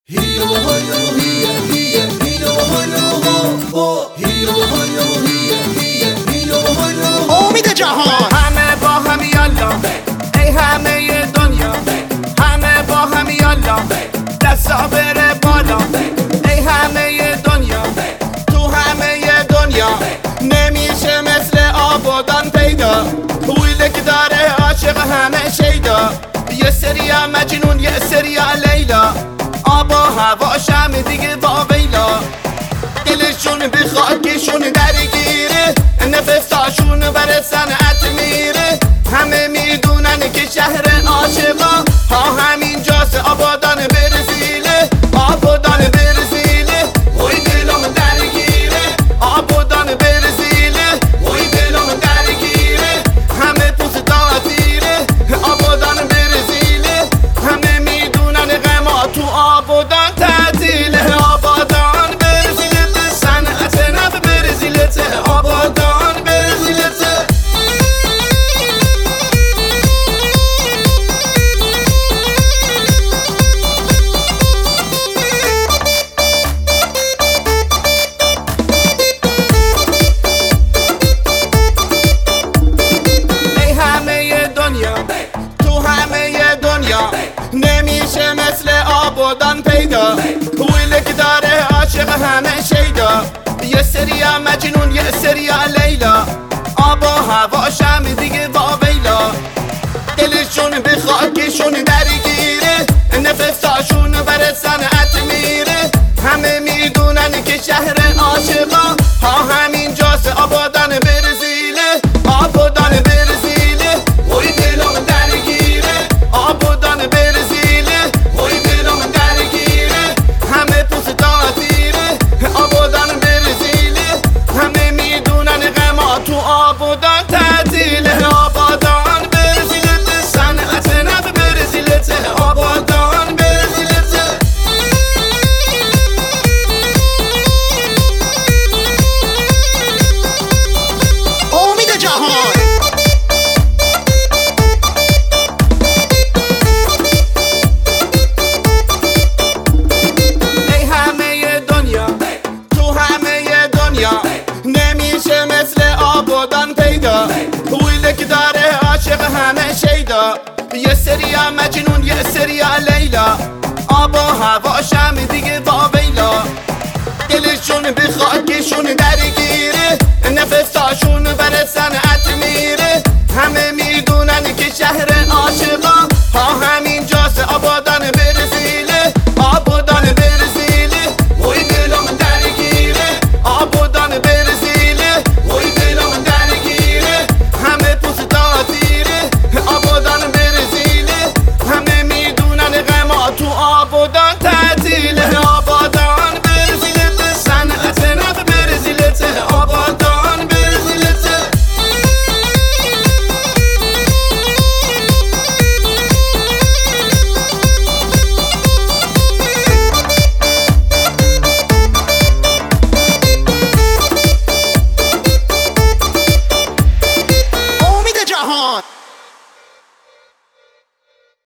امید جهان همه با هم یالا ای همه دنیا، همه با هم یالا دستا بره بالا ای همه دنیا، تو همه دنیا نمیشه مثل آبادان پیدا، ویله که داره عاشق همه شیدا، یه سریا مجنون یه سریا لیلا، آب و هواشم دیگه با ویلا، دلشون به خاکشون درگیره، نفساشون بر صنعت میره، همه میدونن که شهر عاشقا ها همینجاست، آبادان برزیله، آبادان برزیله، وی دلم درگیره، آبادان برزیله، وی دلم درگیره، همه پوست داتیره، آبادان برزیله، همه میدونن غما تو آبادان تعطیله، آبادان برزیله صنعت نب برزیله، آبادان برزیله. تو همه دنیا نمیشه مثل آبادان پیدا، ویله که داره عاشق همه شیدا، یه سریا مجنون یه سریا لیلا، آب و هواشم دیگه با ویلا، دلشون به خاکشون درگیره، نفساشون بر صنعت میره، همه میدونن که شهر عاشقا ها همینجاست، آبادان برزیله، آبادان برزیله، وی دلم درگیره، آبادان برزیله، وی دلم درگیره، همه پوست داتیره، آبادان برزیله، همه میدونن غما تو آبادان تعطیله، آبادان برزیله صنعت نب برزیله، آبادان برزیله. امید جهان ای همه دنیا تو همه دنیا نمیشه مثل آبادان پیدا، ویله که داره عاشق همه شیدا، یه سریا مجنون یه سریا لیلا، آب و هواشم دیگه با ویلا، دلشون به خاکشون درگیره، نفساشون بر صنعت میره، همه میدونن که شهر عاشقا ها هم